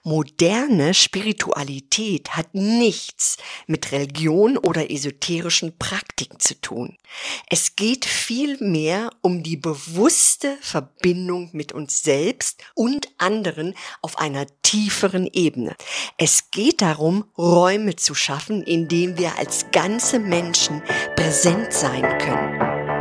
Moderne Spiritualität hat nichts mit Religion oder esoterischen Praktiken zu tun. Es geht vielmehr um die bewusste Verbindung mit uns selbst und anderen auf einer tieferen Ebene. Es geht darum, Räume zu schaffen, in denen wir als ganze Menschen präsent sein können.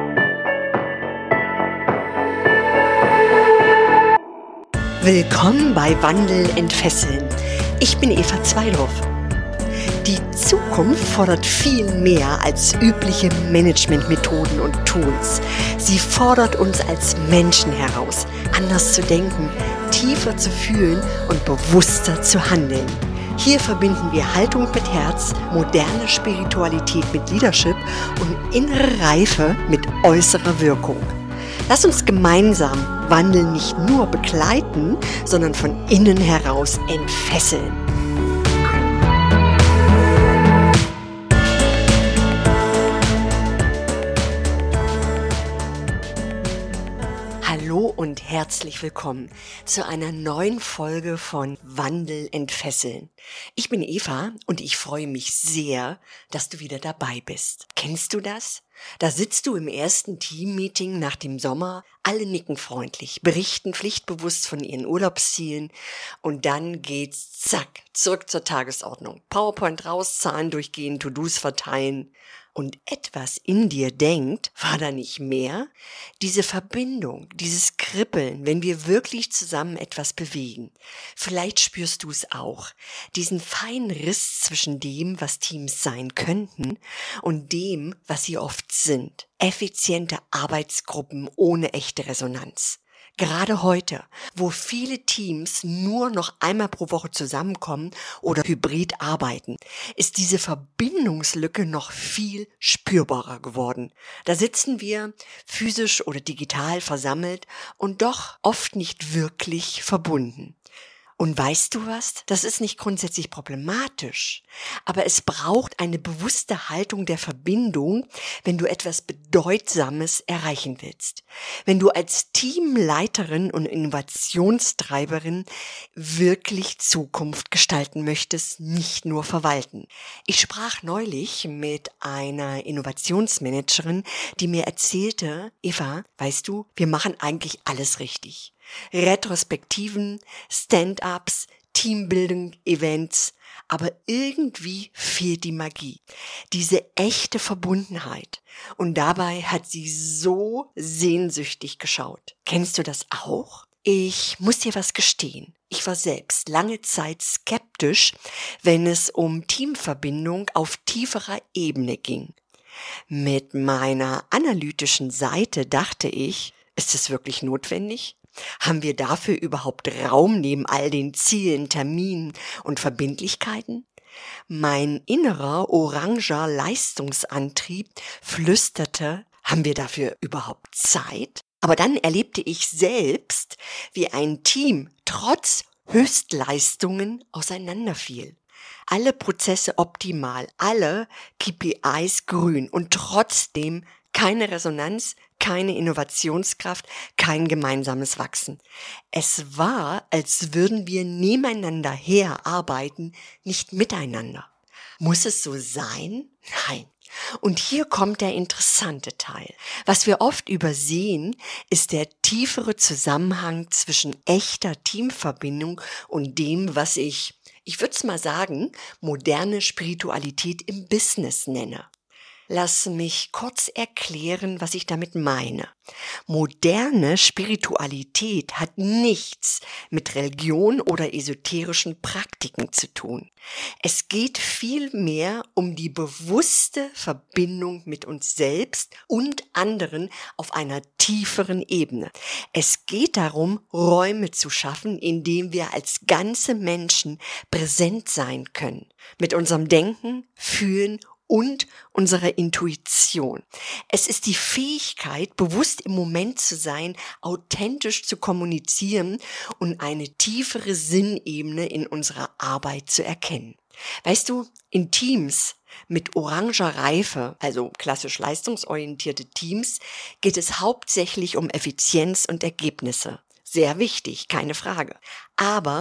Willkommen bei Wandel entfesseln. Ich bin Eva Zweidorf. Die Zukunft fordert viel mehr als übliche Managementmethoden und Tools. Sie fordert uns als Menschen heraus, anders zu denken, tiefer zu fühlen und bewusster zu handeln. Hier verbinden wir Haltung mit Herz, moderne Spiritualität mit Leadership und innere Reife mit äußerer Wirkung. Lass uns gemeinsam Wandel nicht nur begleiten, sondern von innen heraus entfesseln. Hallo und herzlich willkommen zu einer neuen Folge von Wandel entfesseln. Ich bin Eva und ich freue mich sehr, dass du wieder dabei bist. Kennst du das? Da sitzt du im ersten Teammeeting nach dem Sommer, alle nicken freundlich, berichten pflichtbewusst von ihren Urlaubszielen und dann geht's zack, zurück zur Tagesordnung. PowerPoint raus, Zahlen durchgehen, To-Dos verteilen. Und etwas in dir denkt, war da nicht mehr? Diese Verbindung, dieses Kribbeln, wenn wir wirklich zusammen etwas bewegen. Vielleicht spürst du es auch. Diesen feinen Riss zwischen dem, was Teams sein könnten und dem, was sie oft sind. Effiziente Arbeitsgruppen ohne echte Resonanz. Gerade heute, wo viele Teams nur noch einmal pro Woche zusammenkommen oder hybrid arbeiten, ist diese Verbindungslücke noch viel spürbarer geworden. Da sitzen wir physisch oder digital versammelt und doch oft nicht wirklich verbunden. Und weißt du was? Das ist nicht grundsätzlich problematisch, aber es braucht eine bewusste Haltung der Verbindung, wenn du etwas Bedeutsames erreichen willst. Wenn du als Teamleiterin und Innovationstreiberin wirklich Zukunft gestalten möchtest, nicht nur verwalten. Ich sprach neulich mit einer Innovationsmanagerin, die mir erzählte, Eva, weißt du, wir machen eigentlich alles richtig. Retrospektiven, Stand-ups, Teambuilding, Events, aber irgendwie fehlt die Magie, diese echte Verbundenheit. Und dabei hat sie so sehnsüchtig geschaut. Kennst du das auch? Ich muss dir was gestehen. Ich war selbst lange Zeit skeptisch, wenn es um Teamverbindung auf tieferer Ebene ging. Mit meiner analytischen Seite dachte ich, ist es wirklich notwendig? Haben wir dafür überhaupt Raum neben all den Zielen, Terminen und Verbindlichkeiten? Mein innerer oranger Leistungsantrieb flüsterte, haben wir dafür überhaupt Zeit? Aber dann erlebte ich selbst, wie ein Team trotz Höchstleistungen auseinanderfiel. Alle Prozesse optimal, alle KPIs grün und trotzdem keine Resonanz, keine Innovationskraft, kein gemeinsames Wachsen. Es war, als würden wir nebeneinander herarbeiten, nicht miteinander. Muss es so sein? Nein. Und hier kommt der interessante Teil. Was wir oft übersehen, ist der tiefere Zusammenhang zwischen echter Teamverbindung und dem, was ich würde es mal sagen, moderne Spiritualität im Business nenne. Lass mich kurz erklären, was ich damit meine. Moderne Spiritualität hat nichts mit Religion oder esoterischen Praktiken zu tun. Es geht vielmehr um die bewusste Verbindung mit uns selbst und anderen auf einer tieferen Ebene. Es geht darum, Räume zu schaffen, in denen wir als ganze Menschen präsent sein können. Mit unserem Denken, Fühlen und unserer Intuition. Es ist die Fähigkeit, bewusst im Moment zu sein, authentisch zu kommunizieren und eine tiefere Sinnebene in unserer Arbeit zu erkennen. Weißt du, in Teams mit oranger Reife, also klassisch leistungsorientierte Teams, geht es hauptsächlich um Effizienz und Ergebnisse. Sehr wichtig, keine Frage. Aber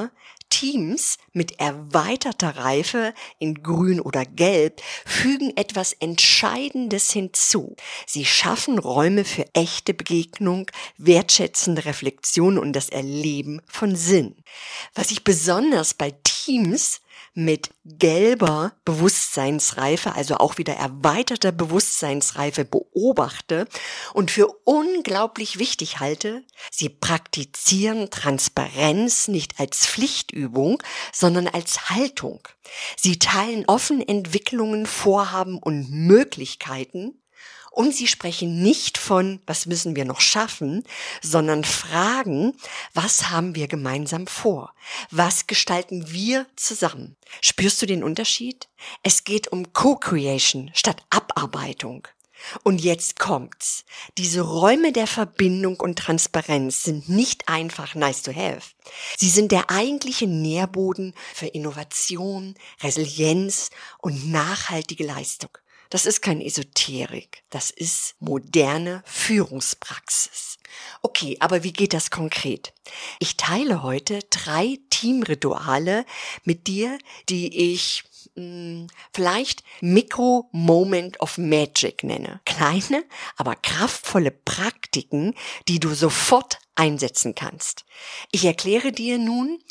Teams mit erweiterter Reife in Grün oder Gelb fügen etwas Entscheidendes hinzu. Sie schaffen Räume für echte Begegnung, wertschätzende Reflexion und das Erleben von Sinn. Was ich besonders bei Teams mit gelber Bewusstseinsreife, also auch wieder erweiterter Bewusstseinsreife beobachte und für unglaublich wichtig halte, sie praktizieren Transparenz nicht als Pflichtübung, sondern als Haltung. Sie teilen offen Entwicklungen, Vorhaben und Möglichkeiten. Und sie sprechen nicht von, was müssen wir noch schaffen, sondern fragen, was haben wir gemeinsam vor? Was gestalten wir zusammen? Spürst du den Unterschied? Es geht um Co-Creation statt Abarbeitung. Und jetzt kommt's. Diese Räume der Verbindung und Transparenz sind nicht einfach nice to have. Sie sind der eigentliche Nährboden für Innovation, Resilienz und nachhaltige Leistung. Das ist kein Esoterik, das ist moderne Führungspraxis. Okay, aber wie geht das konkret? Ich teile heute 3 Teamrituale mit dir, die ich vielleicht Micro-Moment of Magic nenne. Kleine, aber kraftvolle Praktiken, die du sofort einsetzen kannst. Ich erkläre dir nun,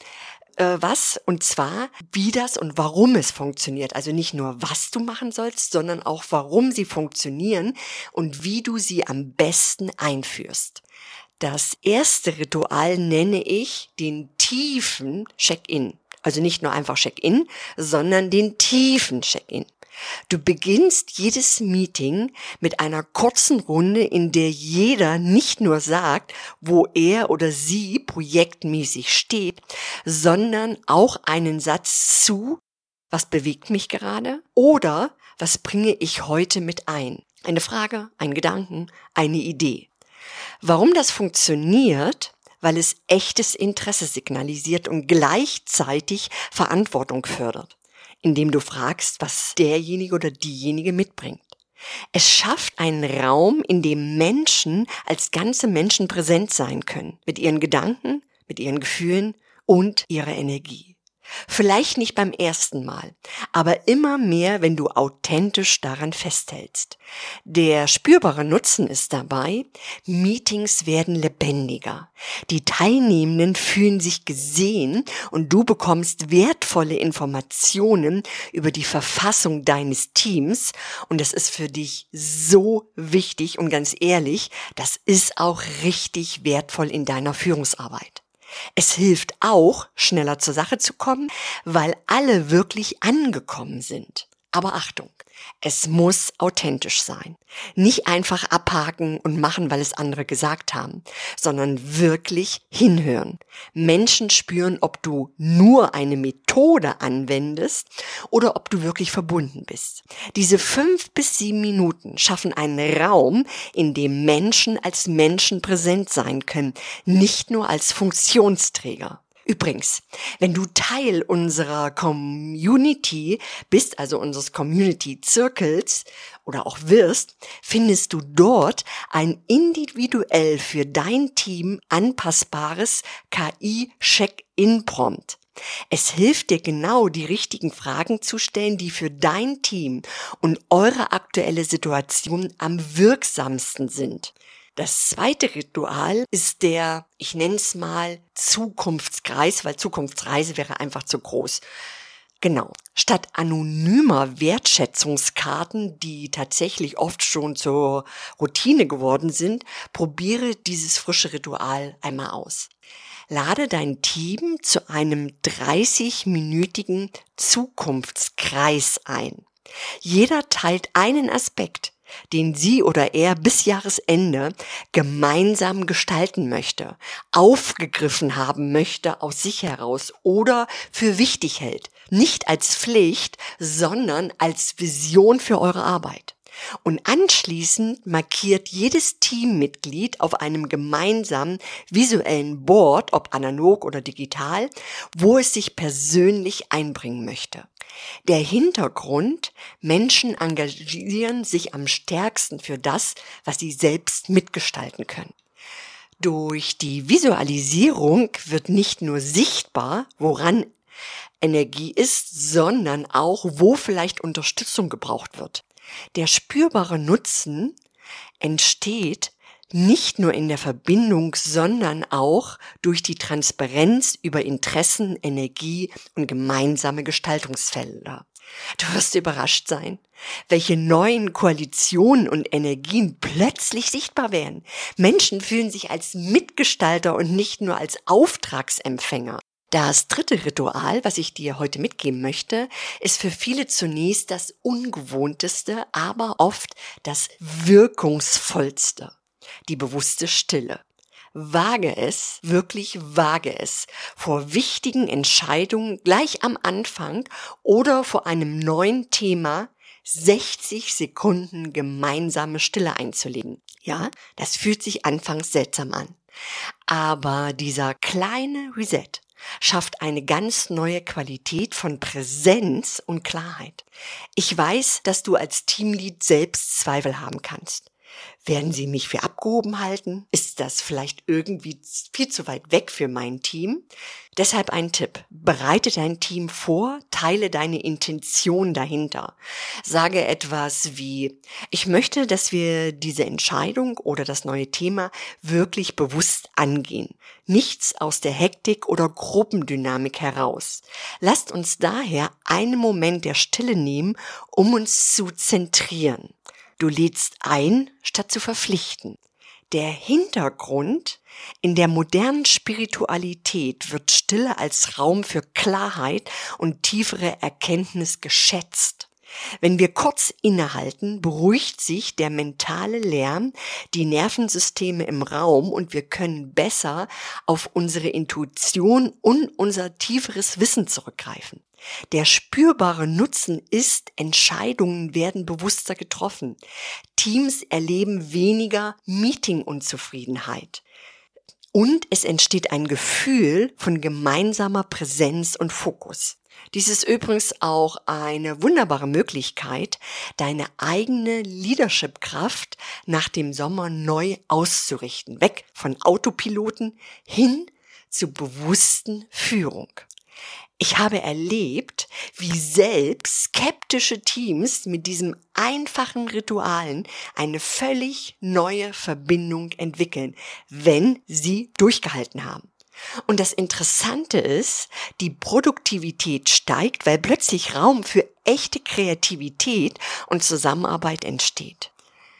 was, und zwar, wie das und warum es funktioniert. Also nicht nur, was du machen sollst, sondern auch, warum sie funktionieren und wie du sie am besten einführst. Das erste Ritual nenne ich den tiefen Check-in. Also nicht nur einfach Check-in, sondern den tiefen Check-in. Du beginnst jedes Meeting mit einer kurzen Runde, in der jeder nicht nur sagt, wo er oder sie projektmäßig steht, sondern auch einen Satz zu, was bewegt mich gerade oder was bringe ich heute mit ein? Eine Frage, ein Gedanken, eine Idee. Warum das funktioniert? Weil es echtes Interesse signalisiert und gleichzeitig Verantwortung fördert, indem du fragst, was derjenige oder diejenige mitbringt. Es schafft einen Raum, in dem Menschen als ganze Menschen präsent sein können, mit ihren Gedanken, mit ihren Gefühlen und ihrer Energie. Vielleicht nicht beim ersten Mal, aber immer mehr, wenn du authentisch daran festhältst. Der spürbare Nutzen ist dabei, Meetings werden lebendiger. Die Teilnehmenden fühlen sich gesehen und du bekommst wertvolle Informationen über die Verfassung deines Teams und das ist für dich so wichtig und ganz ehrlich, das ist auch richtig wertvoll in deiner Führungsarbeit. Es hilft auch, schneller zur Sache zu kommen, weil alle wirklich angekommen sind. Aber Achtung, es muss authentisch sein. Nicht einfach abhaken und machen, weil es andere gesagt haben, sondern wirklich hinhören. Menschen spüren, ob du nur eine Methode anwendest oder ob du wirklich verbunden bist. Diese 5 bis 7 Minuten schaffen einen Raum, in dem Menschen als Menschen präsent sein können, nicht nur als Funktionsträger. Übrigens, wenn du Teil unserer Community bist, also unseres Community-Zirkels oder auch wirst, findest du dort ein individuell für dein Team anpassbares KI-Check-In-Prompt. Es hilft dir genau, die richtigen Fragen zu stellen, die für dein Team und eure aktuelle Situation am wirksamsten sind. Das zweite Ritual ist der, ich nenne es mal Zukunftskreis, weil Zukunftsreise wäre einfach zu groß. Genau. Statt anonymer Wertschätzungskarten, die tatsächlich oft schon zur Routine geworden sind, probiere dieses frische Ritual einmal aus. Lade dein Team zu einem 30-minütigen Zukunftskreis ein. Jeder teilt einen Aspekt, den sie oder er bis Jahresende gemeinsam gestalten möchte, aufgegriffen haben möchte aus sich heraus oder für wichtig hält. Nicht als Pflicht, sondern als Vision für eure Arbeit. Und anschließend markiert jedes Teammitglied auf einem gemeinsamen visuellen Board, ob analog oder digital, wo es sich persönlich einbringen möchte. Der Hintergrund: Menschen engagieren sich am stärksten für das, was sie selbst mitgestalten können. Durch die Visualisierung wird nicht nur sichtbar, woran Energie ist, sondern auch, wo vielleicht Unterstützung gebraucht wird. Der spürbare Nutzen entsteht nicht nur in der Verbindung, sondern auch durch die Transparenz über Interessen, Energie und gemeinsame Gestaltungsfelder. Du wirst überrascht sein, welche neuen Koalitionen und Energien plötzlich sichtbar werden. Menschen fühlen sich als Mitgestalter und nicht nur als Auftragsempfänger. Das dritte Ritual, was ich dir heute mitgeben möchte, ist für viele zunächst das ungewohnteste, aber oft das wirkungsvollste. Die bewusste Stille. Wirklich wage es, vor wichtigen Entscheidungen gleich am Anfang oder vor einem neuen Thema 60 Sekunden gemeinsame Stille einzulegen. Ja, das fühlt sich anfangs seltsam an. Aber dieser kleine Reset schafft eine ganz neue Qualität von Präsenz und Klarheit. Ich weiß, dass du als Teamlead selbst Zweifel haben kannst. Werden sie mich für abgehoben halten? Ist das vielleicht irgendwie viel zu weit weg für mein Team? Deshalb ein Tipp. Bereite dein Team vor, teile deine Intention dahinter. Sage etwas wie, ich möchte, dass wir diese Entscheidung oder das neue Thema wirklich bewusst angehen. Nichts aus der Hektik oder Gruppendynamik heraus. Lasst uns daher einen Moment der Stille nehmen, um uns zu zentrieren. Du lädst ein, statt zu verpflichten. Der Hintergrund: in der modernen Spiritualität wird Stille als Raum für Klarheit und tiefere Erkenntnis geschätzt. Wenn wir kurz innehalten, beruhigt sich der mentale Lärm, die Nervensysteme im Raum und wir können besser auf unsere Intuition und unser tieferes Wissen zurückgreifen. Der spürbare Nutzen ist, Entscheidungen werden bewusster getroffen. Teams erleben weniger Meeting-Unzufriedenheit. Und es entsteht ein Gefühl von gemeinsamer Präsenz und Fokus. Dies ist übrigens auch eine wunderbare Möglichkeit, deine eigene Leadership-Kraft nach dem Sommer neu auszurichten. Weg von Autopiloten hin zur bewussten Führung. Ich habe erlebt, wie selbst skeptische Teams mit diesem einfachen Ritualen eine völlig neue Verbindung entwickeln, wenn sie durchgehalten haben. Und das Interessante ist, die Produktivität steigt, weil plötzlich Raum für echte Kreativität und Zusammenarbeit entsteht.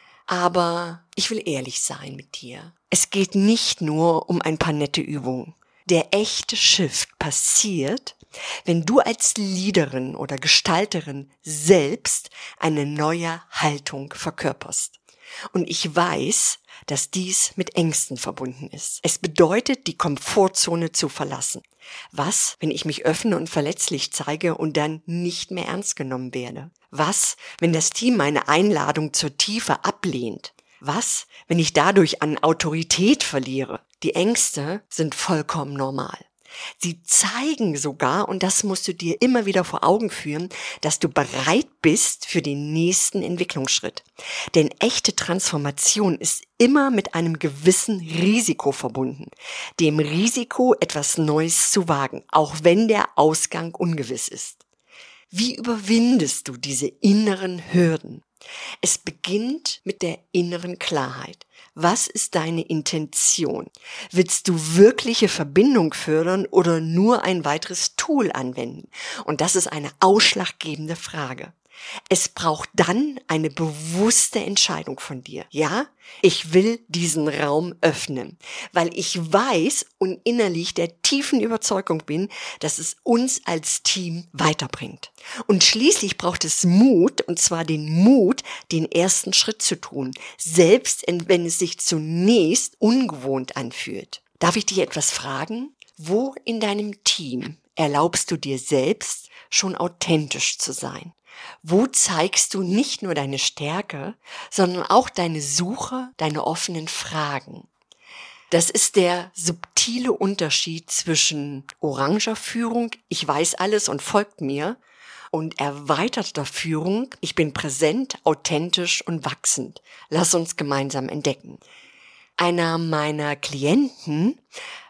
Aber ich will ehrlich sein mit dir. Es geht nicht nur um ein paar nette Übungen. Der echte Shift passiert, wenn du als Leaderin oder Gestalterin selbst eine neue Haltung verkörperst. Und ich weiß, dass dies mit Ängsten verbunden ist. Es bedeutet, die Komfortzone zu verlassen. Was, wenn ich mich öffne und verletzlich zeige und dann nicht mehr ernst genommen werde? Was, wenn das Team meine Einladung zur Tiefe ablehnt? Was, wenn ich dadurch an Autorität verliere? Die Ängste sind vollkommen normal. Sie zeigen sogar, und das musst du dir immer wieder vor Augen führen, dass du bereit bist für den nächsten Entwicklungsschritt. Denn echte Transformation ist immer mit einem gewissen Risiko verbunden. Dem Risiko, etwas Neues zu wagen, auch wenn der Ausgang ungewiss ist. Wie überwindest du diese inneren Hürden? Es beginnt mit der inneren Klarheit. Was ist deine Intention? Willst du wirkliche Verbindung fördern oder nur ein weiteres Tool anwenden? Und das ist eine ausschlaggebende Frage. Es braucht dann eine bewusste Entscheidung von dir. Ja, ich will diesen Raum öffnen, weil ich weiß und innerlich der tiefen Überzeugung bin, dass es uns als Team weiterbringt. Und schließlich braucht es Mut, und zwar den Mut, den ersten Schritt zu tun, selbst wenn es sich zunächst ungewohnt anfühlt. Darf ich dich etwas fragen? Wo in deinem Team erlaubst du dir selbst, schon authentisch zu sein? Wo zeigst du nicht nur deine Stärke, sondern auch deine Suche, deine offenen Fragen? Das ist der subtile Unterschied zwischen oranger Führung, ich weiß alles und folgt mir, und erweiterter Führung, ich bin präsent, authentisch und wachsend. Lass uns gemeinsam entdecken. Einer meiner Klienten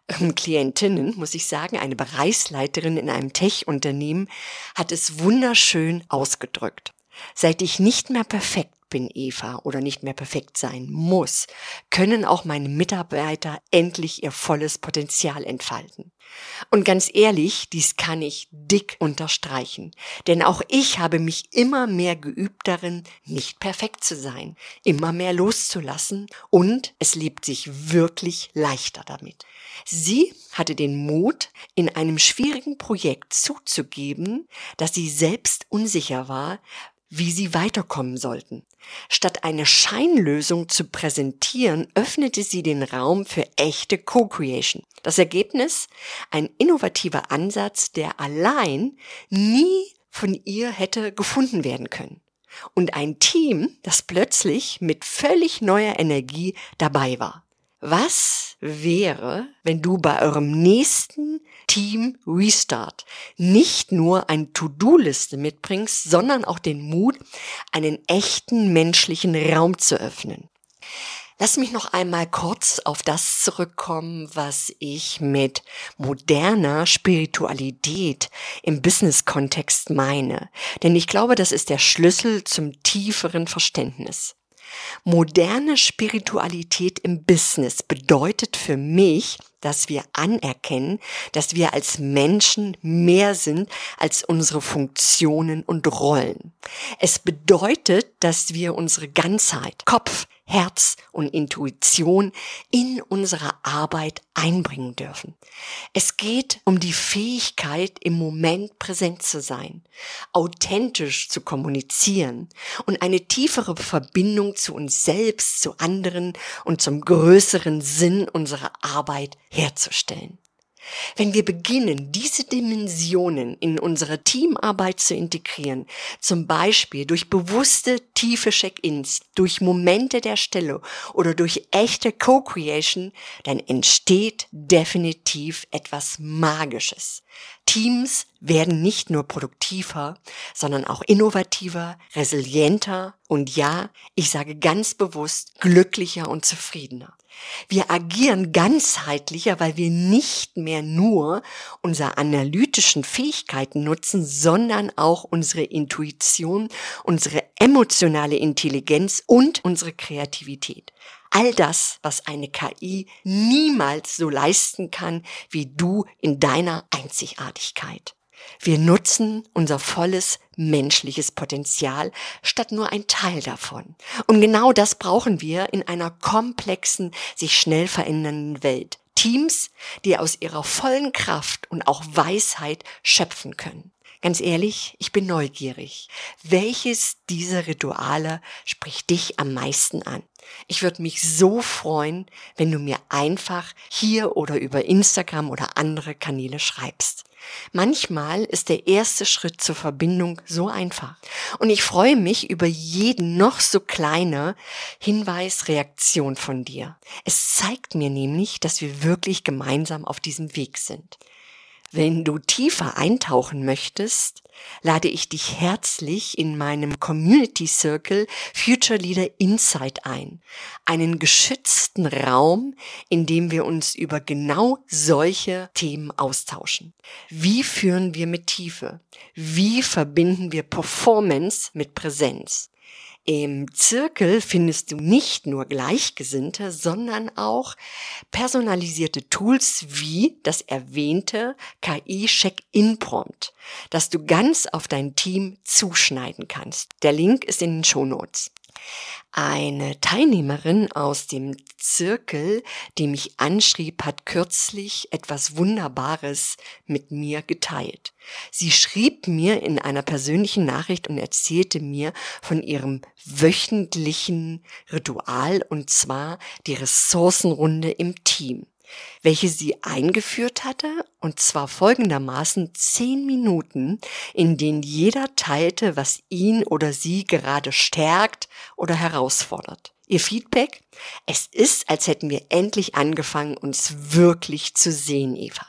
Klientinnen, muss ich sagen, eine Bereichsleiterin in einem Tech-Unternehmen, hat es wunderschön ausgedrückt. Seit ich nicht mehr perfekt bin, Eva, oder nicht mehr perfekt sein muss, können auch meine Mitarbeiter endlich ihr volles Potenzial entfalten. Und ganz ehrlich, dies kann ich dick unterstreichen, denn auch ich habe mich immer mehr geübt darin, nicht perfekt zu sein, immer mehr loszulassen und es lebt sich wirklich leichter damit. Sie hatte den Mut, in einem schwierigen Projekt zuzugeben, dass sie selbst unsicher war, wie sie weiterkommen sollten. Statt eine Scheinlösung zu präsentieren, öffnete sie den Raum für echte Co-Creation. Das Ergebnis? Ein innovativer Ansatz, der allein nie von ihr hätte gefunden werden können. Und ein Team, das plötzlich mit völlig neuer Energie dabei war. Was wäre, wenn du bei eurem nächsten Team Restart nicht nur eine To-Do-Liste mitbringst, sondern auch den Mut, einen echten menschlichen Raum zu öffnen? Lass mich noch einmal kurz auf das zurückkommen, was ich mit moderner Spiritualität im Business-Kontext meine. Denn ich glaube, das ist der Schlüssel zum tieferen Verständnis. Moderne Spiritualität im Business bedeutet für mich, dass wir anerkennen, dass wir als Menschen mehr sind als unsere Funktionen und Rollen. Es bedeutet, dass wir unsere Ganzheit, Kopf, Herz und Intuition in unsere Arbeit einbringen dürfen. Es geht um die Fähigkeit, im Moment präsent zu sein, authentisch zu kommunizieren und eine tiefere Verbindung zu uns selbst, zu anderen und zum größeren Sinn unserer Arbeit herzustellen. Wenn wir beginnen, diese Dimensionen in unsere Teamarbeit zu integrieren, zum Beispiel durch bewusste, tiefe Check-ins, durch Momente der Stille oder durch echte Co-Creation, dann entsteht definitiv etwas Magisches. Teams werden nicht nur produktiver, sondern auch innovativer, resilienter und ja, ich sage ganz bewusst, glücklicher und zufriedener. Wir agieren ganzheitlicher, weil wir nicht mehr nur unsere analytischen Fähigkeiten nutzen, sondern auch unsere Intuition, unsere emotionale Intelligenz und unsere Kreativität. All das, was eine KI niemals so leisten kann, wie du in deiner Einzigartigkeit. Wir nutzen unser volles menschliches Potenzial statt nur ein Teil davon. Und genau das brauchen wir in einer komplexen, sich schnell verändernden Welt. Teams, die aus ihrer vollen Kraft und auch Weisheit schöpfen können. Ganz ehrlich, ich bin neugierig. Welches dieser Rituale spricht dich am meisten an? Ich würde mich so freuen, wenn du mir einfach hier oder über Instagram oder andere Kanäle schreibst. Manchmal ist der erste Schritt zur Verbindung so einfach. Und ich freue mich über jeden noch so kleine Hinweis, Reaktion von dir. Es zeigt mir nämlich, dass wir wirklich gemeinsam auf diesem Weg sind. Wenn du tiefer eintauchen möchtest, lade ich dich herzlich in meinem Community Circle Future Leader Insight ein. Einen geschützten Raum, in dem wir uns über genau solche Themen austauschen. Wie führen wir mit Tiefe? Wie verbinden wir Performance mit Präsenz? Im Zirkel findest du nicht nur Gleichgesinnte, sondern auch personalisierte Tools wie das erwähnte KI-Check-In-Prompt, das du ganz auf dein Team zuschneiden kannst. Der Link ist in den Shownotes. Eine Teilnehmerin aus dem Zirkel, die mich anschrieb, hat kürzlich etwas Wunderbares mit mir geteilt. Sie schrieb mir in einer persönlichen Nachricht und erzählte mir von ihrem wöchentlichen Ritual, und zwar die Ressourcenrunde im Team, welche sie eingeführt hatte, und zwar folgendermaßen 10 Minuten, in denen jeder teilte, was ihn oder sie gerade stärkt oder herausfordert. Ihr Feedback? Es ist, als hätten wir endlich angefangen, uns wirklich zu sehen, Eva.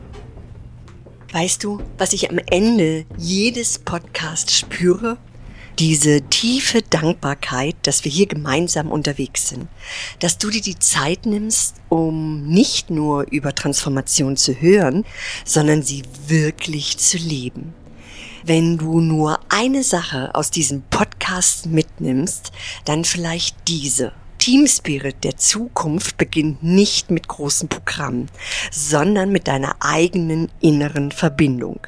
Weißt du, was ich am Ende jedes Podcasts spüre? Diese tiefe Dankbarkeit, dass wir hier gemeinsam unterwegs sind, dass du dir die Zeit nimmst, um nicht nur über Transformation zu hören, sondern sie wirklich zu leben. Wenn du nur eine Sache aus diesem Podcast mitnimmst, dann vielleicht diese. Team Spirit der Zukunft beginnt nicht mit großen Programmen, sondern mit deiner eigenen inneren Verbindung.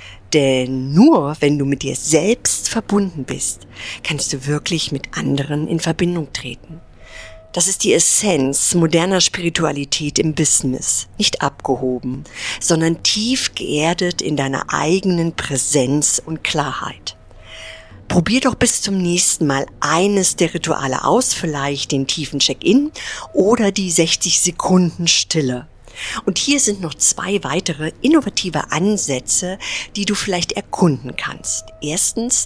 Denn nur wenn du mit dir selbst verbunden bist, kannst du wirklich mit anderen in Verbindung treten. Das ist die Essenz moderner Spiritualität im Business. Nicht abgehoben, sondern tief geerdet in deiner eigenen Präsenz und Klarheit. Probier doch bis zum nächsten Mal eines der Rituale aus, vielleicht den tiefen Check-in oder die 60 Sekunden Stille. Und hier sind noch 2 weitere innovative Ansätze, die du vielleicht erkunden kannst. Erstens,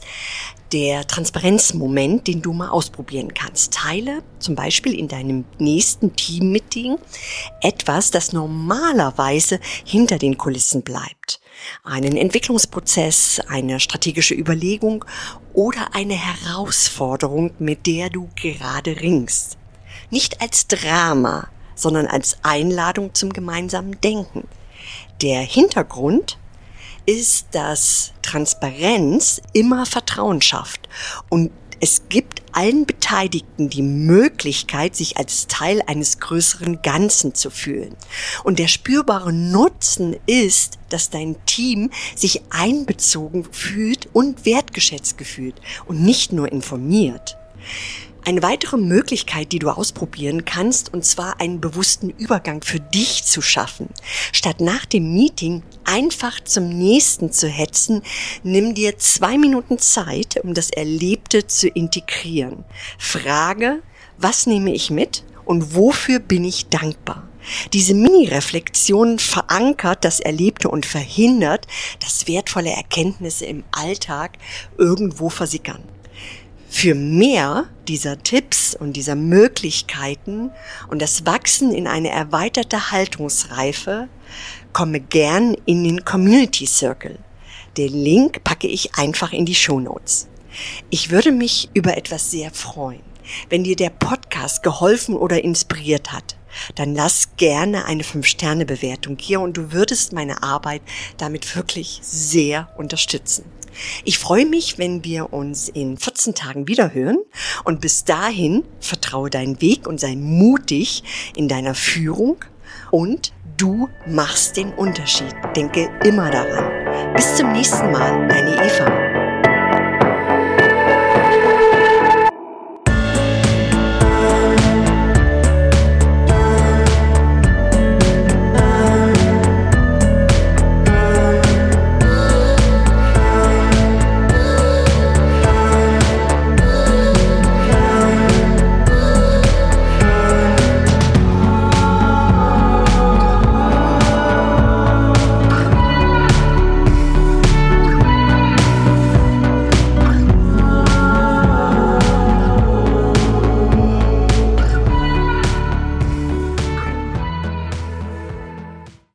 der Transparenzmoment, den du mal ausprobieren kannst. Teile zum Beispiel in deinem nächsten Team-Meeting etwas, das normalerweise hinter den Kulissen bleibt. Einen Entwicklungsprozess, eine strategische Überlegung oder eine Herausforderung, mit der du gerade ringst. Nicht als Drama, sondern als Einladung zum gemeinsamen Denken. Der Hintergrund ist, dass Transparenz immer Vertrauen schafft und es gibt allen Beteiligten die Möglichkeit, sich als Teil eines größeren Ganzen zu fühlen. Und der spürbare Nutzen ist, dass dein Team sich einbezogen fühlt und wertgeschätzt gefühlt und nicht nur informiert. Eine weitere Möglichkeit, die du ausprobieren kannst, und zwar einen bewussten Übergang für dich zu schaffen. Statt nach dem Meeting einfach zum nächsten zu hetzen, nimm dir 2 Minuten Zeit, um das Erlebte zu integrieren. Frage, was nehme ich mit und wofür bin ich dankbar? Diese Mini-Reflexion verankert das Erlebte und verhindert, dass wertvolle Erkenntnisse im Alltag irgendwo versickern. Für mehr dieser Tipps und dieser Möglichkeiten und das Wachsen in eine erweiterte Haltungsreife komme gern in den Community Circle. Den Link packe ich einfach in die Shownotes. Ich würde mich über etwas sehr freuen. Wenn dir der Podcast geholfen oder inspiriert hat, dann lass gerne eine 5-Sterne-Bewertung hier und du würdest meine Arbeit damit wirklich sehr unterstützen. Ich freue mich, wenn wir uns in 14 Tagen wieder hören und bis dahin vertraue deinen Weg und sei mutig in deiner Führung und du machst den Unterschied. Denke immer daran. Bis zum nächsten Mal, deine Eva.